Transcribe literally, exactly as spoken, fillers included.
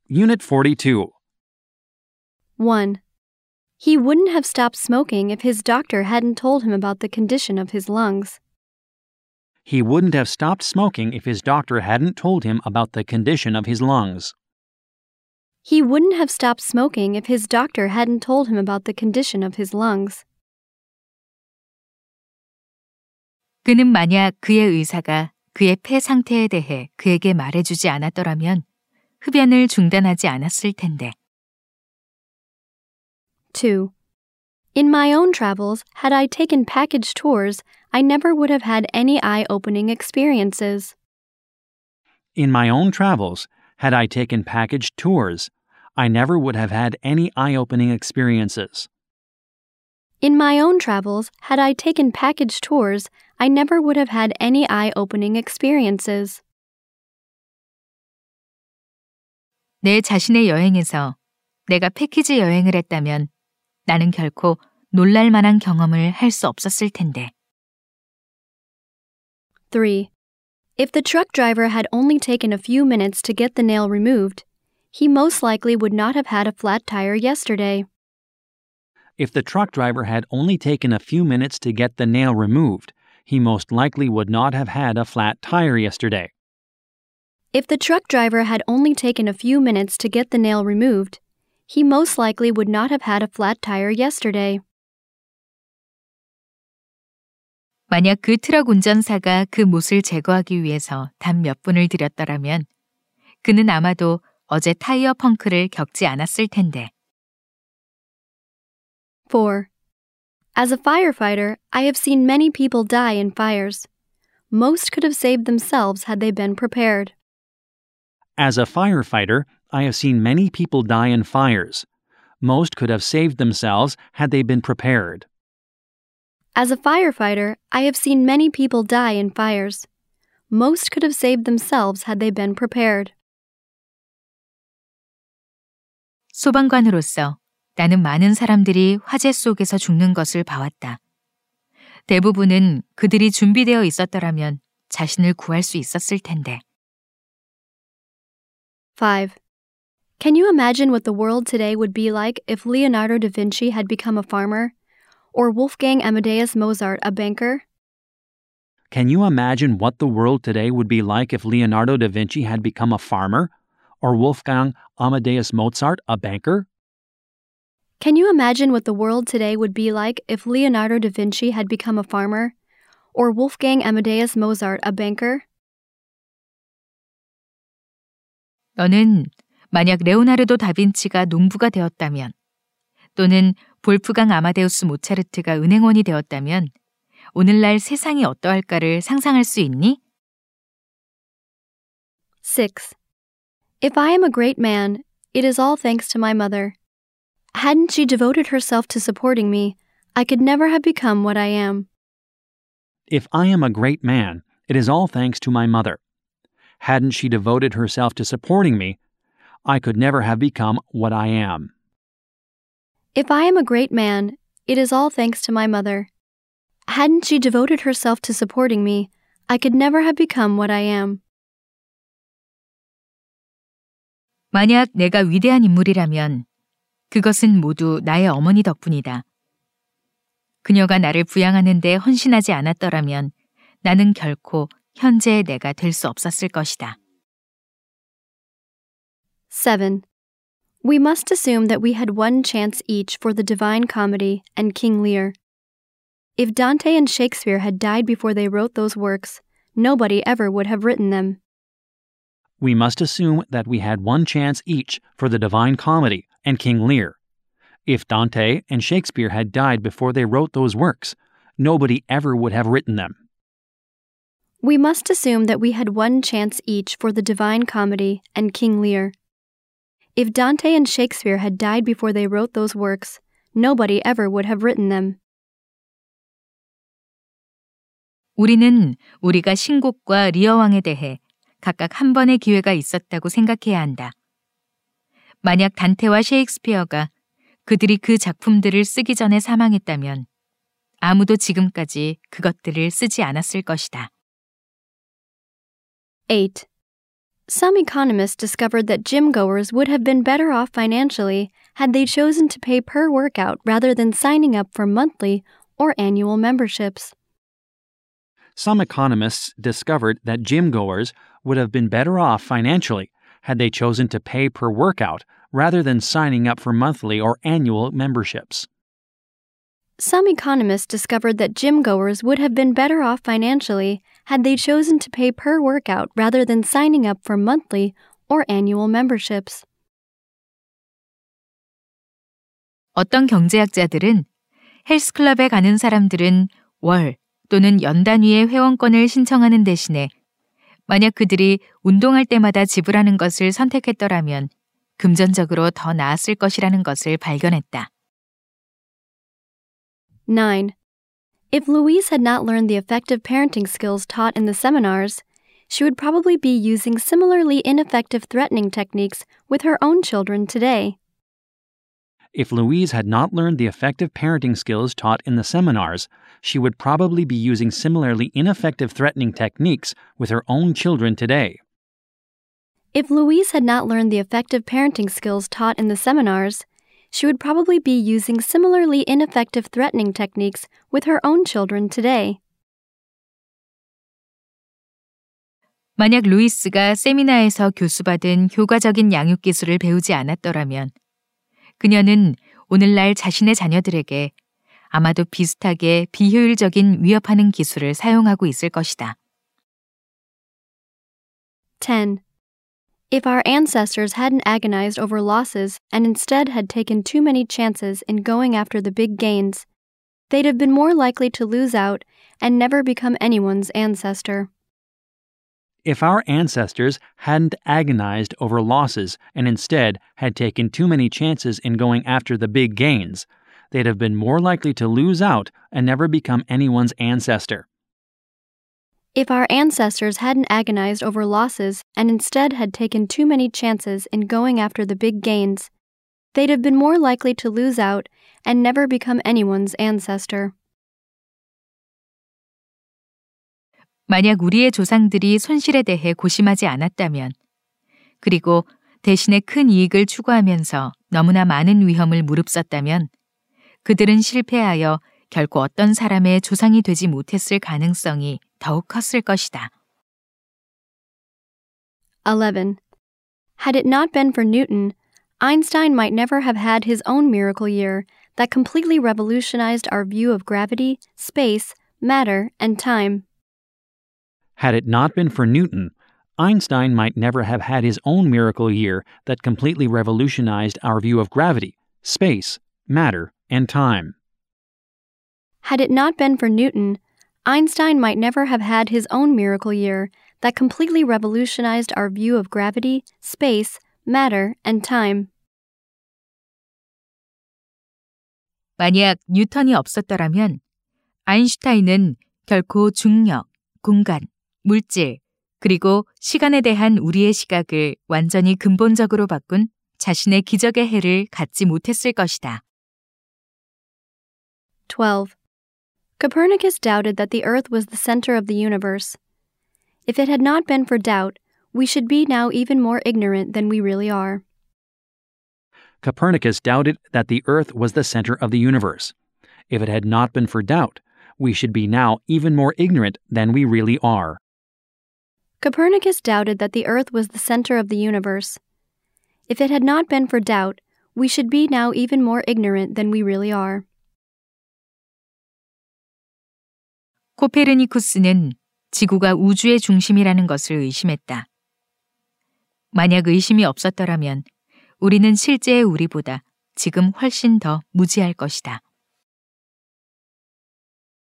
Unit forty-two. one. He wouldn't have stopped smoking if his doctor hadn't told him about the condition of his lungs. He wouldn't have stopped smoking if his doctor hadn't told him about the condition of his lungs. He wouldn't have stopped smoking if his doctor hadn't told him about the condition of his lungs. 그는 만약 그의 의사가 그의 폐 상태에 대해 그에게 말해주지 않았더라면 흡연을 중단하지 않았을 텐데. two. In my own travels, had I taken package tours, I never would have had any eye-opening experiences. In my own travels, had I taken packaged tours, I never would have had any eye-opening experiences. In my own travels, had I taken package tours, I never would have had any eye-opening experiences. 내 자신의 여행에서 내가 패키지 여행을 했다면 나는 결코 놀랄 만한 경험을 할 수 없었을 텐데. three. If the truck driver had only taken a few minutes to get the nail removed, he most likely would not have had a flat tire yesterday. If the truck driver had only taken a few minutes to get the nail removed, he most likely would not have had a flat tire yesterday. If the truck driver had only taken a few minutes to get the nail removed, he most likely would not have had a flat tire yesterday. 만약 그 트럭 운전사가 그 못을 제거하기 위해서 단 몇 분을 들였더라면 그는 아마도 어제 타이어 펑크를 겪지 않았을 텐데. four. As a firefighter, I have seen many people die in fires. Most could have saved themselves had they been prepared. As a firefighter, I have seen many people die in fires. Most could have saved themselves had they been prepared. As a firefighter, I have seen many people die in fires. Most could have saved themselves had they been prepared. 소방관으로서 나는 많은 사람들이 화재 속에서 죽는 것을 봐왔다. 대부분은 그들이 준비되어 있었더라면 자신을 구할 수 있었을 텐데. five. Can you imagine what the world today would be like if Leonardo da Vinci had become a farmer, or Wolfgang Amadeus Mozart a banker? Can you imagine what the world today would be like if Leonardo da Vinci had become a farmer, or Wolfgang Amadeus Mozart a banker? Can you imagine what the world today would be like if Leonardo da Vinci had become a farmer, or Wolfgang Amadeus Mozart a banker? 너는 만약 레오나르도 다빈치가 농부가 되었다면 또는 볼프강 아마데우스 모차르트가 은행원이 되었다면 오늘날 세상이 어떠할까를 상상할 수 있니? six. If I am a great man, it is all thanks to my mother. Hadn't she devoted herself to supporting me, I could never have become what I am. If I am a great man, it is all thanks to my mother. Hadn't she devoted herself to supporting me, I could never have become what I am. If I am a great man, it is all thanks to my mother. Hadn't she devoted herself to supporting me, I could never have become what I am. 만약 내가 위대한 인물이라면 그것은 모두 나의 어머니 덕분이다. 그녀가 나를 부양하는 데 헌신하지 않았더라면 나는 결코 현재의 내가 될 수 없었을 것이다. seven. We must assume that we had one chance each for the Divine Comedy and King Lear. If Dante and Shakespeare had died before they wrote those works, nobody ever would have written them. We must assume that we had one chance each for the Divine Comedy and King Lear. If Dante and Shakespeare had died before they wrote those works, nobody ever would have written them. We must assume that we had one chance each for the Divine Comedy and King Lear. If Dante and Shakespeare had died before they wrote those works, nobody ever would have written them. 우리는 우리가 신곡과 리어 왕에 대해 각각 한 번의 기회가 있었다고 생각해야 한다. 만약 단테와 셰익스피어가 그들이 그 작품들을 쓰기 전에 사망했다면 아무도 지금까지 그것들을 쓰지 않았을 것이다. eight. Some economists discovered that gym goers would have been better off financially had they chosen to pay per workout rather than signing up for monthly or annual memberships. Some economists discovered that gym goers would have been better off financially had they chosen to pay per workout rather than signing up for monthly or annual memberships. Some economists discovered that gym goers would have been better off financially had they chosen to pay per workout rather than signing up for monthly or annual memberships. 어떤 경제학자들은 헬스클럽에 가는 사람들은 월 또는 연 단위의 회원권을 신청하는 대신에 만약 그들이 운동할 때마다 지불하는 것을 선택했더라면 금전적으로 더 나았을 것이라는 것을 발견했다. nine. If Louise had not learned the effective parenting skills taught in the seminars, she would probably be using similarly ineffective threatening techniques with her own children today. If Louise had not learned the effective parenting skills taught in the seminars, she would probably be using similarly ineffective threatening techniques with her own children today. If Louise had not learned the effective parenting skills taught in the seminars, she would probably be using similarly ineffective threatening techniques with her own children today. 만약 루이스가 세미나에서 교수받은 효과적인 양육 기술을 배우지 않았더라면 그녀는 오늘날 자신의 자녀들에게 아마도 비슷하게 비효율적인 위협하는 기술을 사용하고 있을 것이다. ten. If our ancestors hadn't agonized over losses and instead had taken too many chances in going after the big gains, they'd have been more likely to lose out and never become anyone's ancestor. If our ancestors hadn't agonized over losses and instead had taken too many chances in going after the big gains, they'd have been more likely to lose out and never become anyone's ancestor. If our ancestors hadn't agonized over losses and instead had taken too many chances in going after the big gains, they'd have been more likely to lose out and never become anyone's ancestor. 만약 우리의 조상들이 손실에 대해 고심하지 않았다면, 그리고 대신에 큰 이익을 추구하면서 너무나 많은 위험을 무릅썼다면, 그들은 실패하여 결코 어떤 사람의 조상이 되지 못했을 가능성이 더욱 컸을 것이다. eleven. Had it not been for Newton, Einstein might never have had his own miracle year that completely revolutionized our view of gravity, space, matter, and time. Had it not been for Newton, Einstein might never have had his own miracle year that completely revolutionized our view of gravity, space, matter, and time. Had it not been for Newton, Einstein might never have had his own miracle year that completely revolutionized our view of gravity, space, matter, and time. 만약 뉴턴이 없었더라면 아인슈타인은 결코 중력, 공간, 물질, 그리고 시간에 대한 우리의 시각을 완전히 근본적으로 바꾼 자신의 기적의 해를 갖지 못했을 것이다. twelve. Copernicus doubted that the Earth was the center of the universe. If it had not been for doubt, we should be now even more ignorant than we really are. Copernicus doubted that the Earth was the center of the universe. If it had not been for doubt, we should be now even more ignorant than we really are. Copernicus doubted that the Earth was the center of the universe. If it had not been for doubt, we should be now even more ignorant than we really are. 코페르니쿠스는 지구가 우주의 중심이라는 것을 의심했다. 만약 의심이 없었더라면 우리는 실제의 우리보다 지금 훨씬 더 무지할 것이다.